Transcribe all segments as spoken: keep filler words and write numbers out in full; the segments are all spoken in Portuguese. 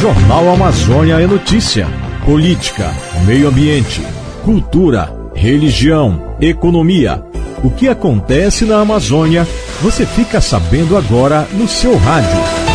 Jornal Amazônia é notícia. Política, meio ambiente, cultura, religião, economia. O que acontece na Amazônia, você fica sabendo agora no seu rádio.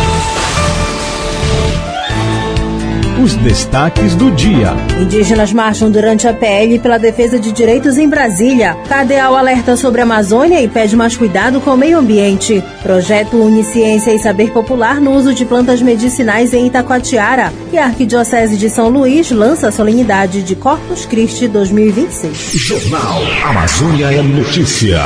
Os destaques do dia. Indígenas marcham durante a P L pela defesa de direitos em Brasília. Cardeal alerta sobre a Amazônia e pede mais cuidado com o meio ambiente. Projeto une ciência e saber popular no uso de plantas medicinais em Itacoatiara. E a Arquidiocese de São Luís lança a solenidade de Corpus Christi dois mil e vinte e seis. Jornal Amazônia é notícia.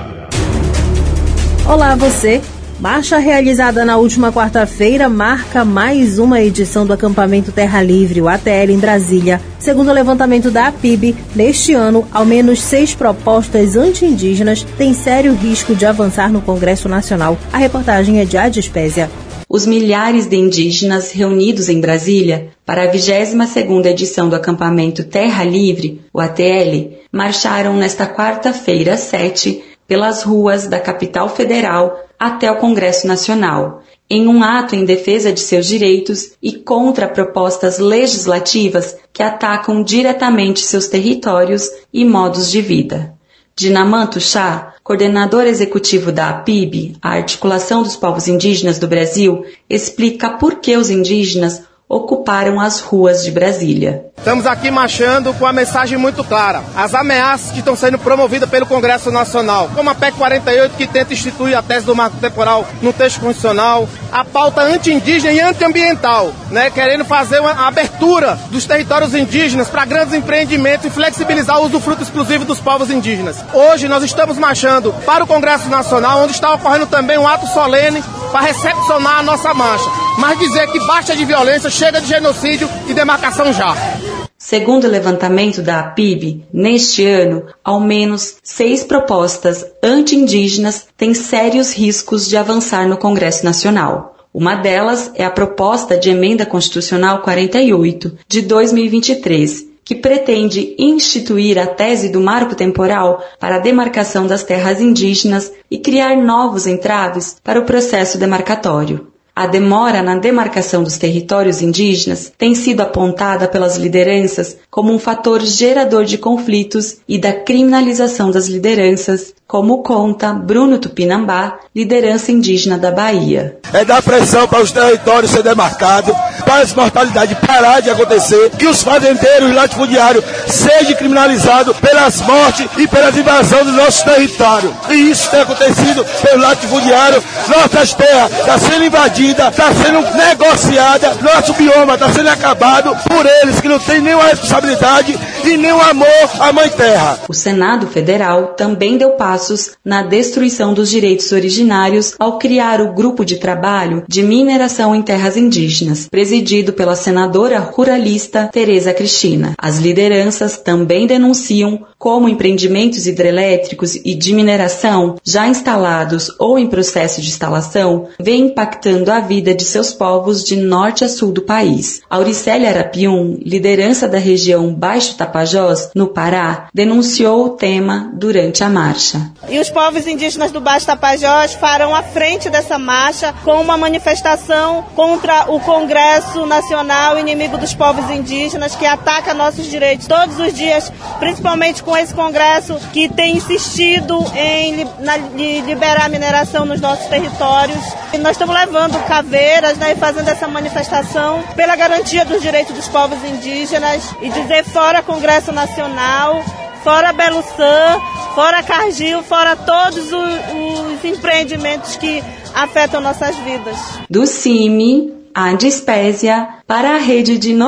Olá, você. Marcha realizada na última quarta-feira marca mais uma edição do acampamento Terra Livre, o A T L, em Brasília. Segundo o levantamento da A P I B, neste ano, ao menos seis propostas anti-indígenas têm sério risco de avançar no Congresso Nacional. A reportagem é de Adispésia. Os milhares de indígenas reunidos em Brasília para a vigésima segunda edição do acampamento Terra Livre, o A T L, marcharam nesta quarta-feira, sete, pelas ruas da capital federal até o Congresso Nacional, em um ato em defesa de seus direitos e contra propostas legislativas que atacam diretamente seus territórios e modos de vida. Dinamanto Chá, coordenador executivo da A P I B, a Articulação dos Povos Indígenas do Brasil, explica por que os indígenas ocuparam as ruas de Brasília. Estamos aqui marchando com a mensagem muito clara. As ameaças que estão sendo promovidas pelo Congresso Nacional, como a P E C quarenta e oito, que tenta instituir a tese do marco temporal no texto constitucional, a pauta anti-indígena e antiambiental, né, querendo fazer uma abertura dos territórios indígenas para grandes empreendimentos e flexibilizar o usufruto exclusivo dos povos indígenas. Hoje nós estamos marchando para o Congresso Nacional, onde está ocorrendo também um ato solene para recepcionar a nossa marcha, mas dizer que basta de violência, chega de genocídio e demarcação já. Segundo o levantamento da A P I B, neste ano, ao menos seis propostas anti-indígenas têm sérios riscos de avançar no Congresso Nacional. Uma delas é a proposta de emenda constitucional quarenta e oito, de dois mil e vinte e três, que pretende instituir a tese do marco temporal para a demarcação das terras indígenas e criar novos entraves para o processo demarcatório. A demora na demarcação dos territórios indígenas tem sido apontada pelas lideranças como um fator gerador de conflitos e da criminalização das lideranças, como conta Bruno Tupinambá, liderança indígena da Bahia. É dar pressão para os territórios serem demarcados, para essa mortalidade parar de acontecer, que os fazendeiros e latifundiários sejam criminalizados pelas mortes e pelas invasões dos nossos territórios. E isso tem acontecido pelo latifundiário. Nossas terras estão sendo invadidas, está sendo negociada, nosso bioma está sendo acabado por eles que não têm nenhuma responsabilidade e nenhum amor à mãe terra. O Senado Federal também deu passos na destruição dos direitos originários ao criar o Grupo de Trabalho de Mineração em Terras Indígenas, presidido pela senadora ruralista Tereza Cristina. As lideranças também denunciam como empreendimentos hidrelétricos e de mineração já instalados ou em processo de instalação vêm impactando a vida de seus povos de norte a sul do país. Auricélia Arapium, liderança da região Baixo Tapajós, no Pará, denunciou o tema durante a marcha. E os povos indígenas do Baixo Tapajós farão à frente dessa marcha com uma manifestação contra o Congresso Nacional Inimigo dos Povos Indígenas, que ataca nossos direitos todos os dias, principalmente com esse Congresso que tem insistido em li, na, liberar a mineração nos nossos territórios. E nós estamos levando caveiras, né, e fazendo essa manifestação pela garantia dos direitos dos povos indígenas e dizer fora Congresso Nacional, fora Beluçã, fora Cargill, fora todos os, os empreendimentos que afetam nossas vidas. Do CIMI, a Dispésia, para a Rede de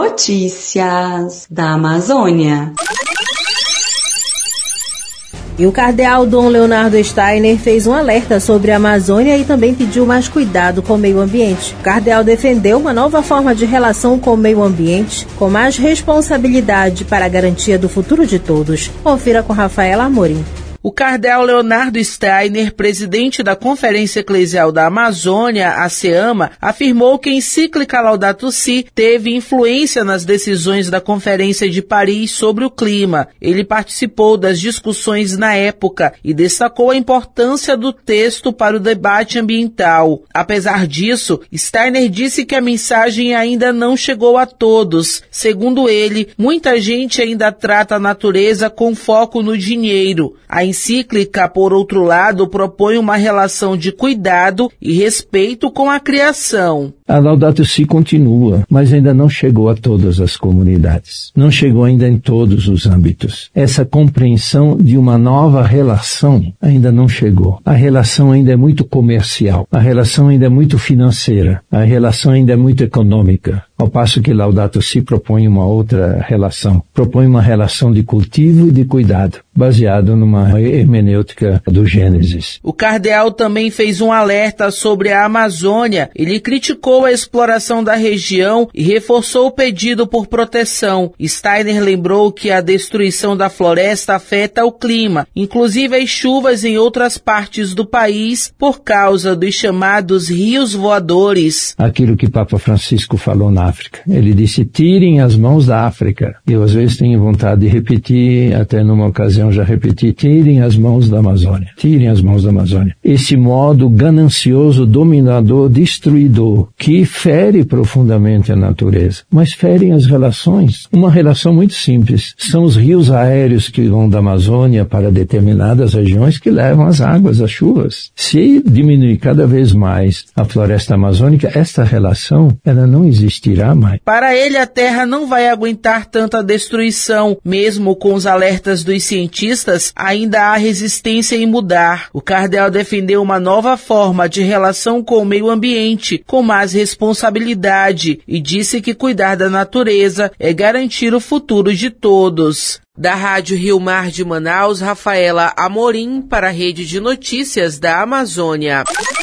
Notícias da Amazônia. E o cardeal Dom Leonardo Steiner fez um alerta sobre a Amazônia e também pediu mais cuidado com o meio ambiente. O cardeal defendeu uma nova forma de relação com o meio ambiente, com mais responsabilidade para a garantia do futuro de todos. Confira com Rafaela Amorim. O cardeal Leonardo Steiner, presidente da Conferência Eclesial da Amazônia, a CEAMA, afirmou que a encíclica Laudato Si teve influência nas decisões da Conferência de Paris sobre o clima. Ele participou das discussões na época e destacou a importância do texto para o debate ambiental. Apesar disso, Steiner disse que a mensagem ainda não chegou a todos. Segundo ele, muita gente ainda trata a natureza com foco no dinheiro. A encíclica, por outro lado, propõe uma relação de cuidado e respeito com a criação. A Laudato Si continua, mas ainda não chegou a todas as comunidades. Não chegou ainda em todos os âmbitos. Essa compreensão de uma nova relação ainda não chegou. A relação ainda é muito comercial. A relação ainda é muito financeira. A relação ainda é muito econômica. Ao passo que Laudato Si propõe uma outra relação. Propõe uma relação de cultivo e de cuidado, baseado numa hermenêutica do Gênesis. O cardeal também fez um alerta sobre a Amazônia. Ele criticou a exploração da região e reforçou o pedido por proteção. Steiner lembrou que a destruição da floresta afeta o clima, inclusive as chuvas em outras partes do país, por causa dos chamados rios voadores. Aquilo que Papa Francisco falou na África. Ele disse, tirem as mãos da África. Eu às vezes tenho vontade de repetir, até numa ocasião já repeti, tirem as mãos da Amazônia. Tirem as mãos da Amazônia. Esse modo ganancioso, dominador, destruidor, que fere profundamente a natureza, mas ferem as relações. Uma relação muito simples. São os rios aéreos que vão da Amazônia para determinadas regiões que levam as águas, as chuvas. Se diminuir cada vez mais a floresta amazônica, esta relação, ela não existirá mais. Para ele, a Terra não vai aguentar tanta destruição. Mesmo com os alertas dos cientistas, ainda há resistência em mudar. O cardeal defendeu uma nova forma de relação com o meio ambiente, com mais responsabilidade, e disse que cuidar da natureza é garantir o futuro de todos. Da Rádio Rio Mar de Manaus, Rafaela Amorim, para a Rede de Notícias da Amazônia.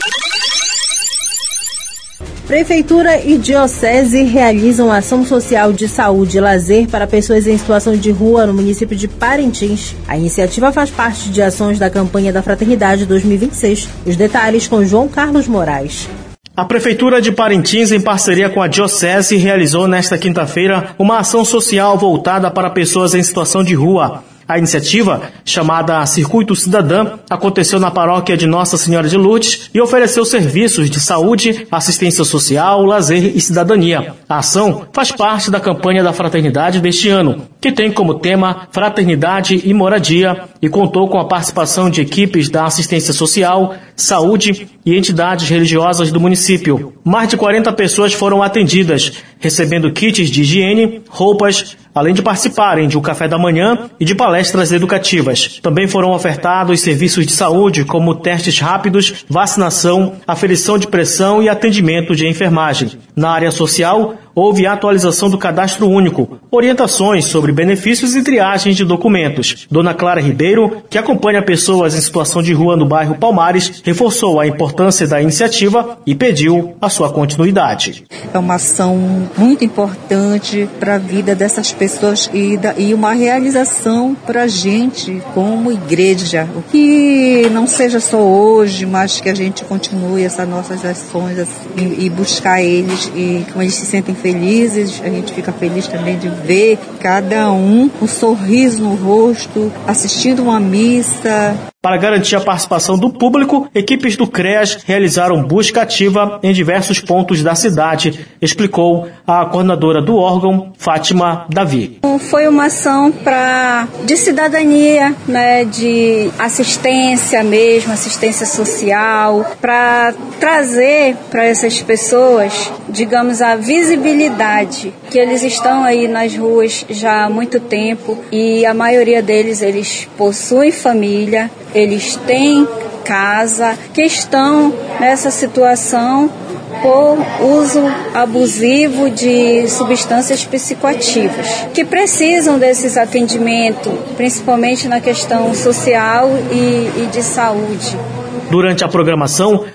Prefeitura e Diocese realizam ação social de saúde e lazer para pessoas em situação de rua no município de Parintins. A iniciativa faz parte de ações da campanha da Fraternidade dois mil e vinte e seis. Os detalhes com João Carlos Moraes. A Prefeitura de Parintins, em parceria com a Diocese, realizou nesta quinta-feira uma ação social voltada para pessoas em situação de rua. A iniciativa, chamada Circuito Cidadã, aconteceu na paróquia de Nossa Senhora de Lourdes e ofereceu serviços de saúde, assistência social, lazer e cidadania. A ação faz parte da campanha da Fraternidade deste ano, que tem como tema Fraternidade e Moradia, e contou com a participação de equipes da assistência social, saúde e entidades religiosas do município. Mais de quarenta pessoas foram atendidas, recebendo kits de higiene, roupas, além de participarem de um café da manhã e de palestras educativas. Também foram ofertados serviços de saúde, como testes rápidos, vacinação, aferição de pressão e atendimento de enfermagem. Na área social, houve a atualização do cadastro único, orientações sobre benefícios e triagens de documentos. Dona Clara Ribeiro, que acompanha pessoas em situação de rua no bairro Palmares, reforçou a importância da iniciativa e pediu a sua continuidade. É uma ação muito importante para a vida dessas pessoas e, da, e uma realização para a gente como igreja. O que não seja só hoje, mas que a gente continue essas nossas ações assim, e, e buscar eles, e como eles se sentem felizes, a gente fica feliz também de ver cada um um sorriso no rosto, assistindo uma missa. Para garantir a participação do público, equipes do CREAS realizaram busca ativa em diversos pontos da cidade, explicou a coordenadora do órgão, Fátima Davi. Foi uma ação pra, de cidadania, né, de assistência mesmo, assistência social, para trazer para essas pessoas, digamos, a visibilidade que eles estão aí nas ruas já há muito tempo e a maioria deles, eles possuem família, eles têm casa, que estão nessa situação por uso abusivo de substâncias psicoativas, que precisam desses atendimentos, principalmente na questão social e, e de saúde. Durante a programação,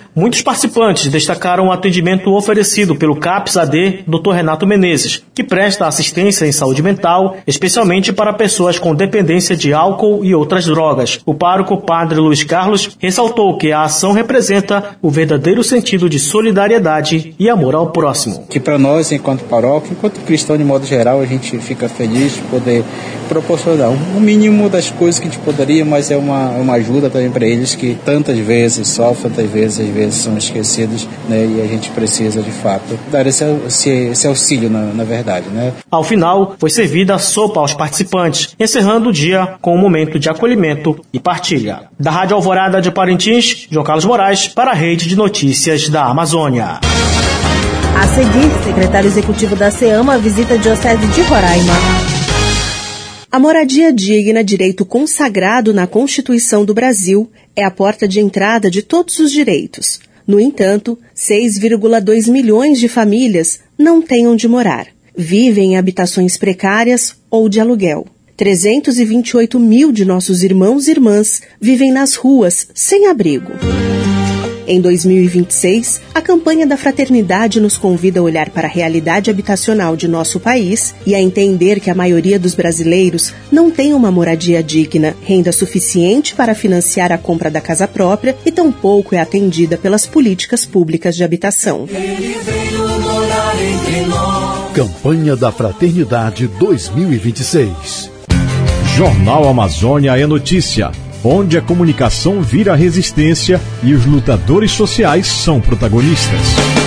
Muitos participantes destacaram o atendimento oferecido pelo CAPS A D doutor Renato Menezes, que presta assistência em saúde mental, especialmente para pessoas com dependência de álcool e outras drogas. O pároco Padre Luiz Carlos ressaltou que a ação representa o verdadeiro sentido de solidariedade e amor ao próximo. Que para nós, enquanto paróquia, enquanto cristão de modo geral, a gente fica feliz de poder proporcionar o mínimo das coisas que a gente poderia, mas é uma, uma ajuda também para eles que tantas vezes sofrem, tantas vezes, às vezes são esquecidos, né? E a gente precisa, de fato, dar esse, esse, esse auxílio, na, na verdade, né? Ao final, foi servida a sopa aos participantes, encerrando o dia com um momento de acolhimento e partilha. Da Rádio Alvorada de Parintins, João Carlos Moraes, para a Rede de Notícias da Amazônia. A seguir, secretário executivo da SEAMA visita a Diocese de Roraima. A moradia digna, direito consagrado na Constituição do Brasil, é a porta de entrada de todos os direitos. No entanto, seis vírgula dois milhões de famílias não têm onde morar. Vivem em habitações precárias ou de aluguel. trezentos e vinte e oito mil de nossos irmãos e irmãs vivem nas ruas, sem abrigo. Em dois mil e vinte e seis, a campanha da Fraternidade nos convida a olhar para a realidade habitacional de nosso país e a entender que a maioria dos brasileiros não tem uma moradia digna, renda suficiente para financiar a compra da casa própria e tampouco é atendida pelas políticas públicas de habitação. Ele veio morar entre nós. Campanha da Fraternidade dois mil e vinte e seis. Jornal Amazônia é notícia, onde a comunicação vira resistência e os lutadores sociais são protagonistas.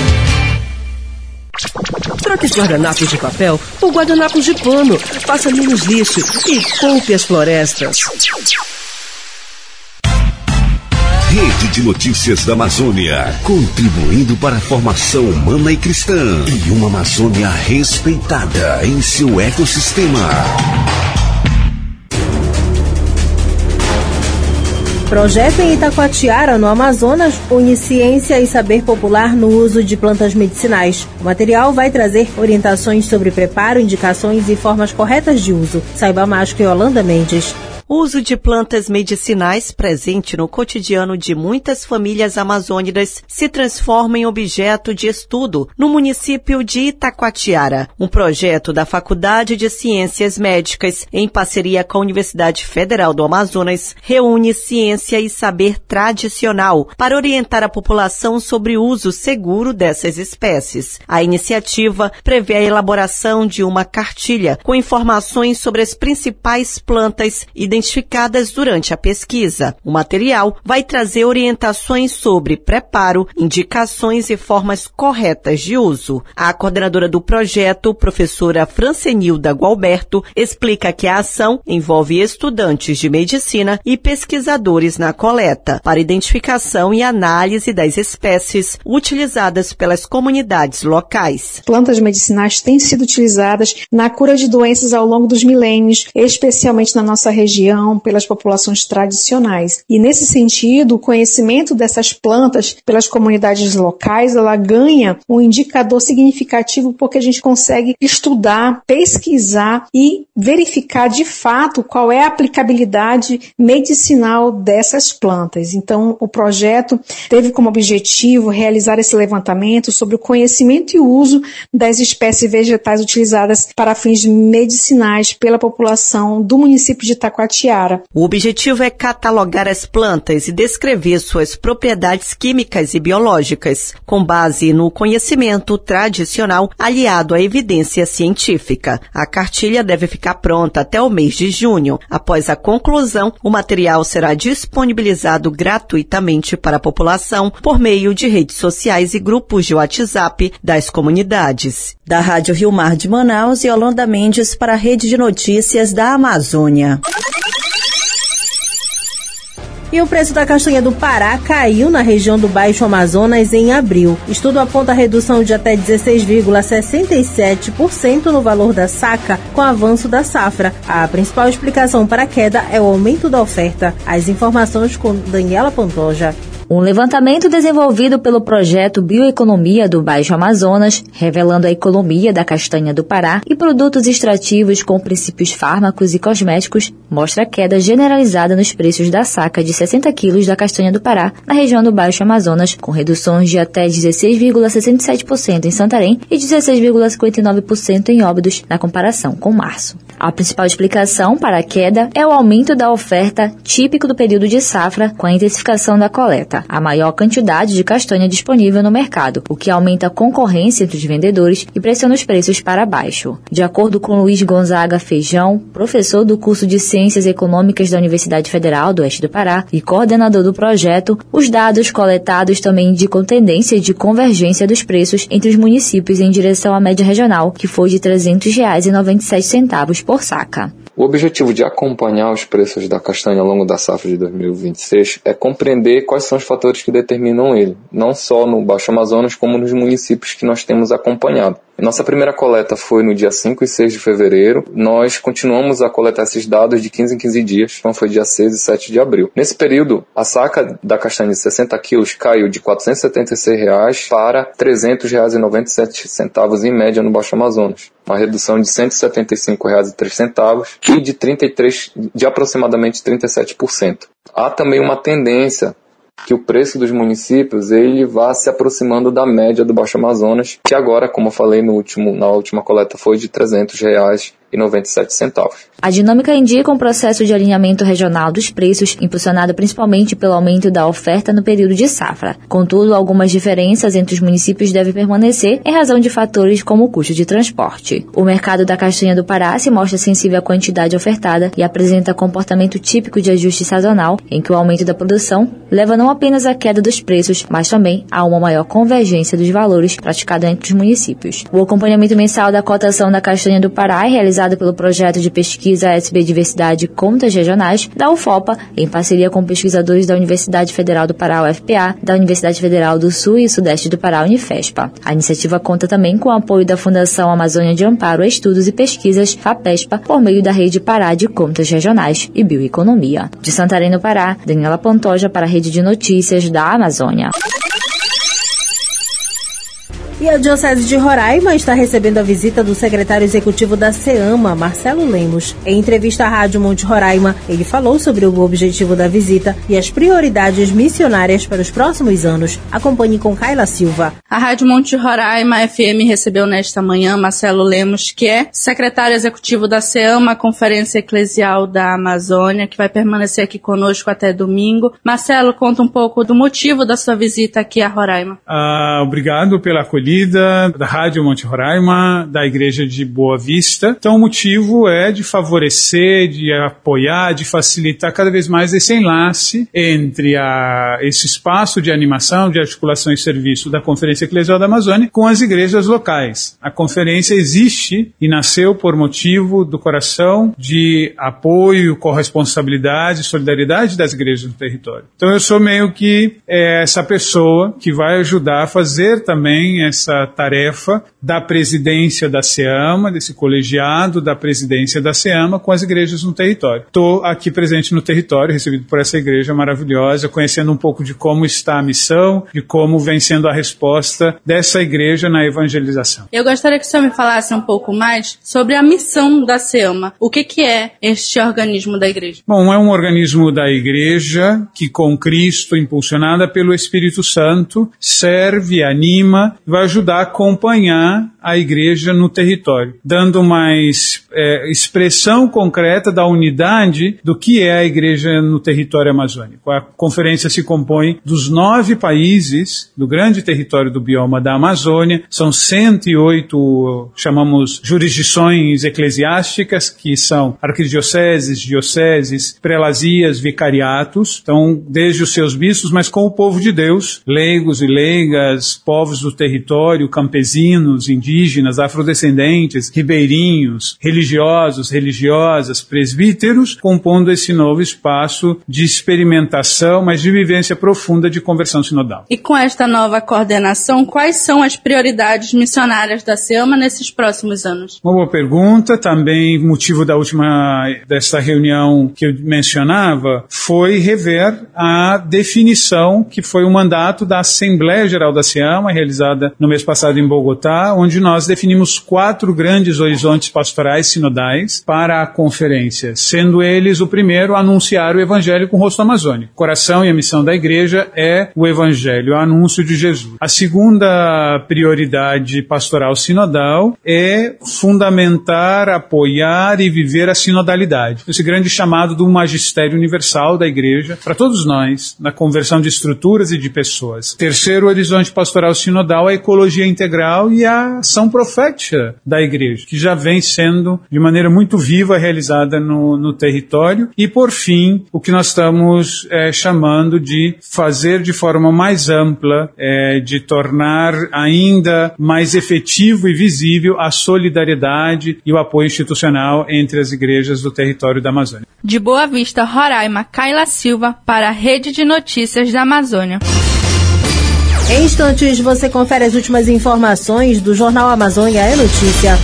Troque os guardanapos de papel por guardanapos de pano. Faça menos lixo e poupe as florestas. Rede de Notícias da Amazônia, contribuindo para a formação humana e cristã e uma Amazônia respeitada em seu ecossistema. Projeto em Itacoatiara, no Amazonas, une ciência e saber popular no uso de plantas medicinais. O material vai trazer orientações sobre preparo, indicações e formas corretas de uso. Saiba mais com Yolanda Mendes. O uso de plantas medicinais, presente no cotidiano de muitas famílias amazônicas, se transforma em objeto de estudo no município de Itacoatiara. Um projeto da Faculdade de Ciências Médicas, em parceria com a Universidade Federal do Amazonas, reúne ciência e saber tradicional para orientar a população sobre o uso seguro dessas espécies. A iniciativa prevê a elaboração de uma cartilha com informações sobre as principais plantas identificadas durante a pesquisa. O material vai trazer orientações sobre preparo, indicações e formas corretas de uso. A coordenadora do projeto, professora Francenilda Gualberto, explica que a ação envolve estudantes de medicina e pesquisadores na coleta, para identificação e análise das espécies utilizadas pelas comunidades locais. Plantas medicinais têm sido utilizadas na cura de doenças ao longo dos milênios, especialmente na nossa região, pelas populações tradicionais. E nesse sentido, o conhecimento dessas plantas pelas comunidades locais, ela ganha um indicador significativo porque a gente consegue estudar, pesquisar e verificar de fato qual é a aplicabilidade medicinal dessas plantas. Então, o projeto teve como objetivo realizar esse levantamento sobre o conhecimento e o uso das espécies vegetais utilizadas para fins medicinais pela população do município de Itacoatiara. O objetivo é catalogar as plantas e descrever suas propriedades químicas e biológicas, com base no conhecimento tradicional aliado à evidência científica. A cartilha deve ficar pronta até o mês de junho. Após a conclusão, o material será disponibilizado gratuitamente para a população por meio de redes sociais e grupos de WhatsApp das comunidades. Da Rádio Rio Mar de Manaus, Yolanda Mendes para a Rede de Notícias da Amazônia. E o preço da castanha do Pará caiu na região do Baixo Amazonas em abril. Estudo aponta redução de até dezesseis vírgula sessenta e sete por cento no valor da saca com o avanço da safra. A principal explicação para a queda é o aumento da oferta. As informações com Daniela Pantoja. Um levantamento desenvolvido pelo projeto Bioeconomia do Baixo Amazonas, revelando a economia da castanha do Pará e produtos extrativos com princípios fármacos e cosméticos, mostra a queda generalizada nos preços da saca de sessenta quilos da castanha do Pará na região do Baixo Amazonas, com reduções de até dezesseis vírgula sessenta e sete por cento em Santarém e dezesseis vírgula cinquenta e nove por cento em Óbidos, na comparação com março. A principal explicação para a queda é o aumento da oferta típico do período de safra com a intensificação da coleta, a maior quantidade de castanha disponível no mercado, o que aumenta a concorrência entre os vendedores e pressiona os preços para baixo. De acordo com Luiz Gonzaga Feijão, professor do curso de Ciências Econômicas da Universidade Federal do Oeste do Pará e coordenador do projeto, os dados coletados também indicam tendência de convergência dos preços entre os municípios em direção à média regional, que foi de trezentos reais e noventa e sete centavos por saca. O objetivo de acompanhar os preços da castanha ao longo da safra de dois mil e vinte e seis é compreender quais são os fatores que determinam ele, não só no Baixo Amazonas, como nos municípios que nós temos acompanhado. Nossa primeira coleta foi no dia cinco e seis de fevereiro. Nós continuamos a coletar esses dados de quinze em quinze dias, então foi dia seis e sete de abril. Nesse período, a saca da castanha de sessenta quilos caiu de quatrocentos e setenta e seis reais para trezentos reais e noventa e sete centavos em média no Baixo Amazonas. Uma redução de cento e setenta e cinco reais e três centavos e de, trinta e três, de aproximadamente trinta e sete por cento. Há também uma tendência que o preço dos municípios ele vá se aproximando da média do Baixo Amazonas, que agora, como eu falei no último, na última coleta, foi de trezentos reais e noventa e sete centavos. A dinâmica indica um processo de alinhamento regional dos preços, impulsionado principalmente pelo aumento da oferta no período de safra. Contudo, algumas diferenças entre os municípios devem permanecer em razão de fatores como o custo de transporte. O mercado da castanha do Pará se mostra sensível à quantidade ofertada e apresenta comportamento típico de ajuste sazonal, em que o aumento da produção leva não apenas à queda dos preços, mas também a uma maior convergência dos valores praticada entre os municípios. O acompanhamento mensal da cotação da castanha do Pará é realizado pelo projeto de pesquisa S B Diversidade Contas Regionais da UFOPA, em parceria com pesquisadores da Universidade Federal do Pará, U F P A, da Universidade Federal do Sul e Sudeste do Pará, Unifespa. A iniciativa conta também com o apoio da Fundação Amazônia de Amparo a Estudos e Pesquisas, FAPESPA, por meio da Rede Pará de Contas Regionais e Bioeconomia. De Santarém, no Pará, Daniela Pantoja para a Rede de Notícias da Amazônia. E a Diocese de Roraima está recebendo a visita do secretário executivo da SEAMA, Marcelo Lemos. Em entrevista à Rádio Monte Roraima, ele falou sobre o objetivo da visita e as prioridades missionárias para os próximos anos. Acompanhe com Kaila Silva. A Rádio Monte Roraima F M recebeu nesta manhã Marcelo Lemos, que é secretário executivo da SEAMA, Conferência Eclesial da Amazônia, que vai permanecer aqui conosco até domingo. Marcelo, conta um pouco do motivo da sua visita aqui a Roraima. Ah, obrigado pela acolhida da Rádio Monte Roraima, da Igreja de Boa Vista. Então o motivo é de favorecer, de apoiar, de facilitar cada vez mais esse enlace entre a, esse espaço de animação, de articulação e serviço da Conferência Eclesial da Amazônia com as igrejas locais. A conferência existe e nasceu por motivo do coração de apoio, corresponsabilidade e solidariedade das igrejas no território. Então eu sou meio que é, essa pessoa que vai ajudar a fazer também essa tarefa da presidência da SEAMA, desse colegiado da presidência da SEAMA com as igrejas no território. Estou aqui presente no território, recebido por essa igreja maravilhosa, conhecendo um pouco de como está a missão, de como vem sendo a resposta dessa igreja na evangelização. Eu gostaria que o senhor me falasse um pouco mais sobre a missão da SEAMA. O que, que é este organismo da igreja? Bom, é um organismo da igreja que, com Cristo, impulsionada pelo Espírito Santo, serve, anima, vai ajudar a acompanhar a igreja no território, dando mais é, expressão concreta da unidade do que é a igreja no território amazônico. A conferência se compõe dos nove países do grande território do bioma da Amazônia, são cento e oito, chamamos, jurisdições eclesiásticas, que são arquidioceses, dioceses, prelazias, vicariatos, então desde os seus bispos, mas com o povo de Deus, leigos e leigas, povos do território, campesinos, indígenas, indígenas, afrodescendentes, ribeirinhos, religiosos, religiosas, presbíteros, compondo esse novo espaço de experimentação, mas de vivência profunda de conversão sinodal. E com esta nova coordenação, quais são as prioridades missionárias da SEAMA nesses próximos anos? Uma boa pergunta. Também motivo da última, desta reunião que eu mencionava, foi rever a definição que foi o mandato da Assembleia Geral da SEAMA, realizada no mês passado em Bogotá, onde nós definimos quatro grandes horizontes pastorais sinodais para a conferência, sendo eles o primeiro, anunciar o Evangelho com o rosto amazônico. O coração e a missão da igreja é o Evangelho, o anúncio de Jesus. A segunda prioridade pastoral sinodal é fundamentar, apoiar e viver a sinodalidade. Esse grande chamado do magistério universal da igreja para todos nós, na conversão de estruturas e de pessoas. Terceiro horizonte pastoral sinodal, a ecologia integral e a ação profética da igreja, que já vem sendo de maneira muito viva realizada no, no território. E por fim, o que nós estamos é, chamando de fazer de forma mais ampla, é, de tornar ainda mais efetivo e visível a solidariedade e o apoio institucional entre as igrejas do território da Amazônia. De Boa Vista, Roraima, Kaila Silva, para a Rede de Notícias da Amazônia. Em instantes, você confere as últimas informações do Jornal Amazônia é Notícia.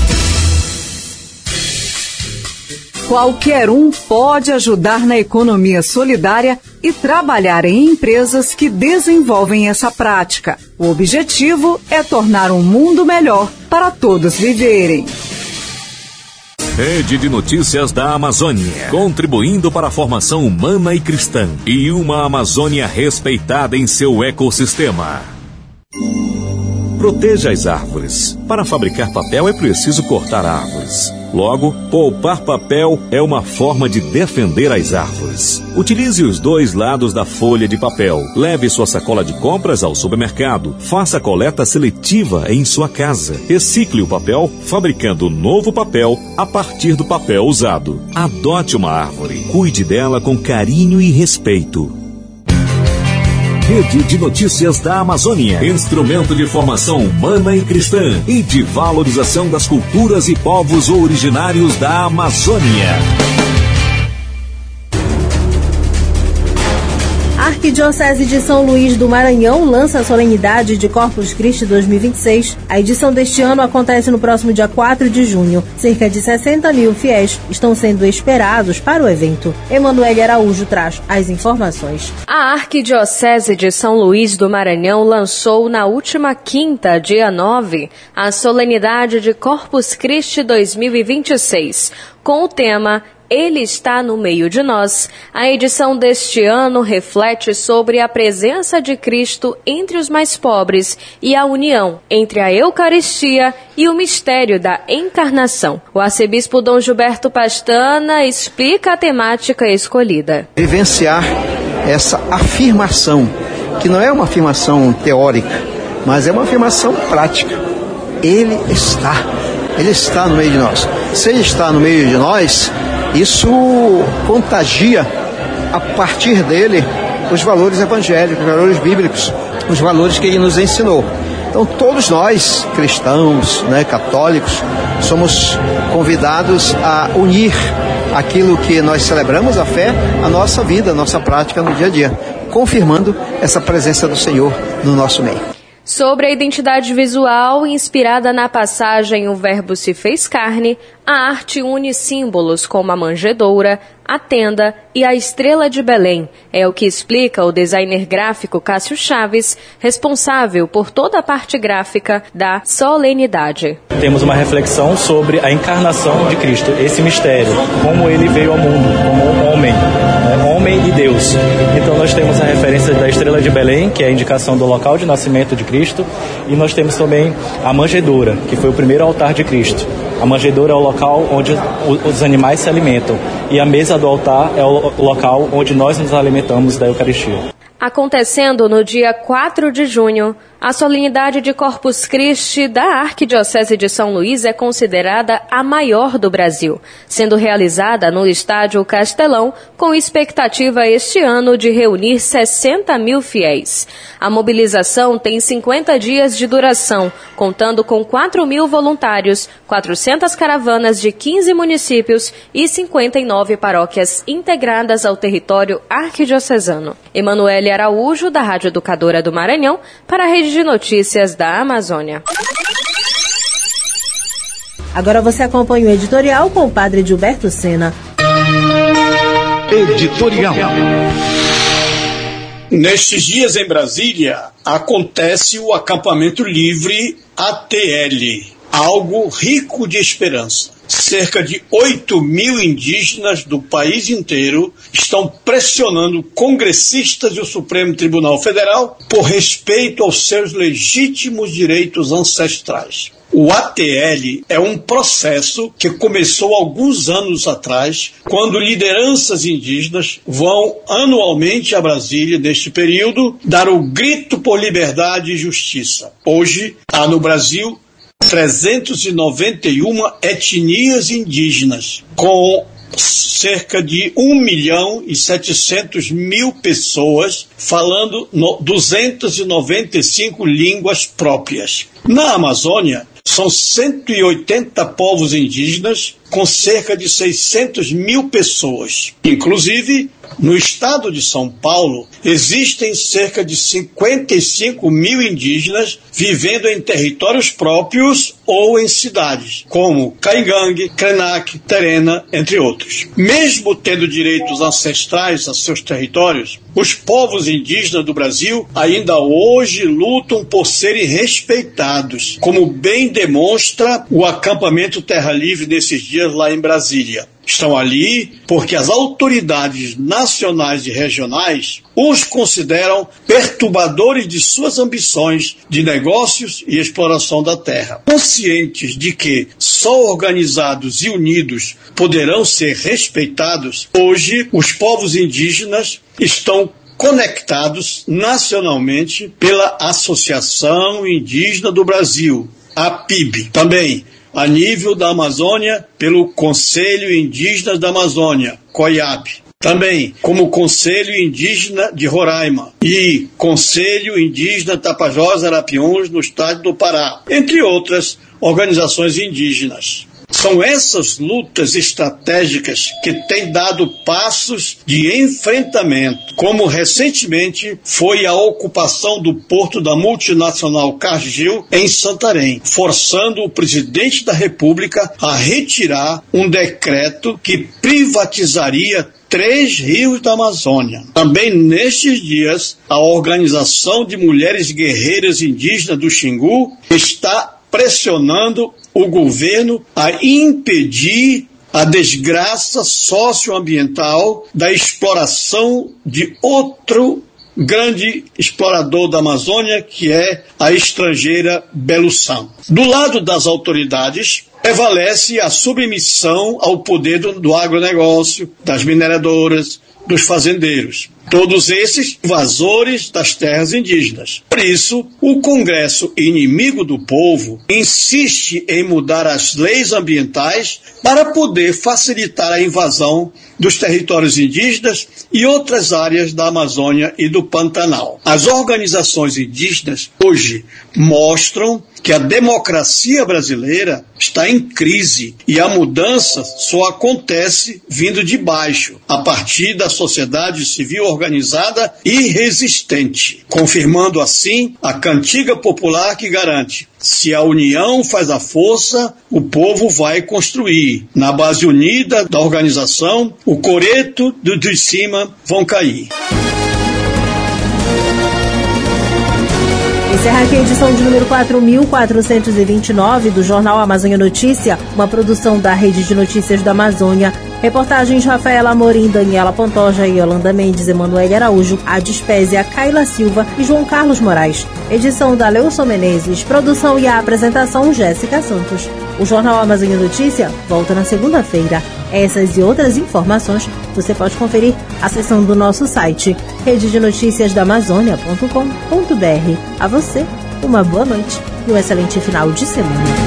Qualquer um pode ajudar na economia solidária e trabalhar em empresas que desenvolvem essa prática. O objetivo é tornar um mundo melhor para todos viverem. Rede de Notícias da Amazônia, contribuindo para a formação humana e cristã e uma Amazônia respeitada em seu ecossistema. Proteja as árvores. Para fabricar papel é preciso cortar árvores. Logo, poupar papel é uma forma de defender as árvores. Utilize os dois lados da folha de papel. Leve sua sacola de compras ao supermercado. Faça coleta seletiva em sua casa. Recicle o papel, fabricando novo papel a partir do papel usado. Adote uma árvore. Cuide dela com carinho e respeito. Rede de Notícias da Amazônia, instrumento de formação humana e cristã e de valorização das culturas e povos originários da Amazônia. A Arquidiocese de São Luís do Maranhão lança a solenidade de Corpus Christi dois mil e vinte e seis. A edição deste ano acontece no próximo dia quatro de junho. Cerca de sessenta mil fiéis estão sendo esperados para o evento. Emanuele Araújo traz as informações. A Arquidiocese de São Luís do Maranhão lançou na última quinta, dia nove, a solenidade de Corpus Christi dois mil e vinte e seis, com o tema Ele está no meio de nós. A edição deste ano reflete sobre a presença de Cristo entre os mais pobres e a união entre a Eucaristia e o mistério da encarnação. O arcebispo Dom Gilberto Pastana explica a temática escolhida. Vivenciar essa afirmação, que não é uma afirmação teórica, mas é uma afirmação prática. Ele está, Ele está no meio de nós. Se Ele está no meio de nós, isso contagia a partir dele os valores evangélicos, os valores bíblicos, os valores que ele nos ensinou. Então todos nós, cristãos, né, católicos, somos convidados a unir aquilo que nós celebramos, a fé, a nossa vida, a nossa prática no dia a dia, confirmando essa presença do Senhor no nosso meio. Sobre a identidade visual, inspirada na passagem O Verbo se fez carne, a arte une símbolos como a manjedoura, a tenda e a estrela de Belém. É o que explica o designer gráfico Cássio Chaves, responsável por toda a parte gráfica da solenidade. Temos uma reflexão sobre a encarnação de Cristo, esse mistério, como ele veio ao mundo, como um homem, né? Homem e Deus. Então nós temos a referência da estrela de Belém, que é a indicação do local de nascimento de Cristo, e nós temos também a manjedoura, que foi o primeiro altar de Cristo. A manjedoura é o local onde os animais se alimentam, e a mesa do altar é o local onde nós nos alimentamos da Eucaristia. Acontecendo no dia quatro de junho, A solenidade de Corpus Christi da Arquidiocese de São Luís é considerada a maior do Brasil, sendo realizada no Estádio Castelão, com expectativa este ano de reunir sessenta mil fiéis. A mobilização tem cinquenta dias de duração, contando com quatro mil voluntários, quatrocentas caravanas de quinze municípios e cinquenta e nove paróquias integradas ao território arquidiocesano. Emanuele Araújo, da Rádio Educadora do Maranhão, para a Rede de Notícias da Amazônia. Agora você acompanha o editorial com o padre Gilberto Sena. Editorial. Nestes dias em Brasília, acontece o acampamento livre A T L, algo rico de esperança. Cerca de oito mil indígenas do país inteiro estão pressionando congressistas e o Supremo Tribunal Federal por respeito aos seus legítimos direitos ancestrais. O A T L é um processo que começou alguns anos atrás, quando lideranças indígenas vão anualmente a Brasília, neste período, dar o grito por liberdade e justiça. Hoje, há no Brasil trezentas e noventa e uma etnias indígenas, com cerca de um milhão e setecentos mil pessoas falando no, duzentas e noventa e cinco línguas próprias. Na Amazônia, são cento e oitenta povos indígenas com cerca de seiscentas mil pessoas. Inclusive, no estado de São Paulo, existem cerca de cinquenta e cinco mil indígenas vivendo em territórios próprios ou em cidades, como Caingangue, Krenak, Terena, entre outros. Mesmo tendo direitos ancestrais a seus territórios, os povos indígenas do Brasil ainda hoje lutam por serem respeitados, como bem demonstra o acampamento Terra Livre nesses dias lá em Brasília. Estão ali porque as autoridades nacionais e regionais os consideram perturbadores de suas ambições de negócios e exploração da terra. Conscientes de que só organizados e unidos poderão ser respeitados, hoje os povos indígenas estão conectados nacionalmente pela Associação Indígena do Brasil, a P I B. Também a nível da Amazônia, pelo Conselho Indígena da Amazônia, COIAP. Também como Conselho Indígena de Roraima e Conselho Indígena Tapajós Arapiuns, no estado do Pará, entre outras organizações indígenas. São essas lutas estratégicas que têm dado passos de enfrentamento, como recentemente foi a ocupação do porto da multinacional Cargill em Santarém, forçando o presidente da República a retirar um decreto que privatizaria três rios da Amazônia. Também nestes dias, a Organização de Mulheres Guerreiras Indígenas do Xingu está pressionando o governo a impedir a desgraça socioambiental da exploração de outro grande explorador da Amazônia, que é a estrangeira Belusan. Do lado das autoridades, prevalece a submissão ao poder do, do agronegócio, das mineradoras, dos fazendeiros. Todos esses invasores das terras indígenas. Por isso, o Congresso inimigo do povo insiste em mudar as leis ambientais para poder facilitar a invasão dos territórios indígenas e outras áreas da Amazônia e do Pantanal. As organizações indígenas hoje mostram que a democracia brasileira está em crise e a mudança só acontece vindo de baixo, a partir da sociedade civil organizada e resistente, confirmando assim a cantiga popular que garante: se a união faz a força, o povo vai construir. Na base unida da organização, o coreto do de cima vão cair. Encerra aqui a edição de número quatro mil quatrocentos e vinte e nove do Jornal Amazônia Notícia, uma produção da Rede de Notícias da Amazônia. Reportagens Rafaela Amorim, Daniela Pantoja, Yolanda Mendes, Emanuele Araújo, Adispésia, Kaila Silva e João Carlos Moraes. Edição da Leuson Menezes, produção e a apresentação Jéssica Santos. O Jornal Amazônia Notícia volta na segunda-feira. Essas e outras informações você pode conferir acessando o nosso site rede de notícias da amazônia ponto com ponto br. A você, Uma boa noite e um excelente final de semana.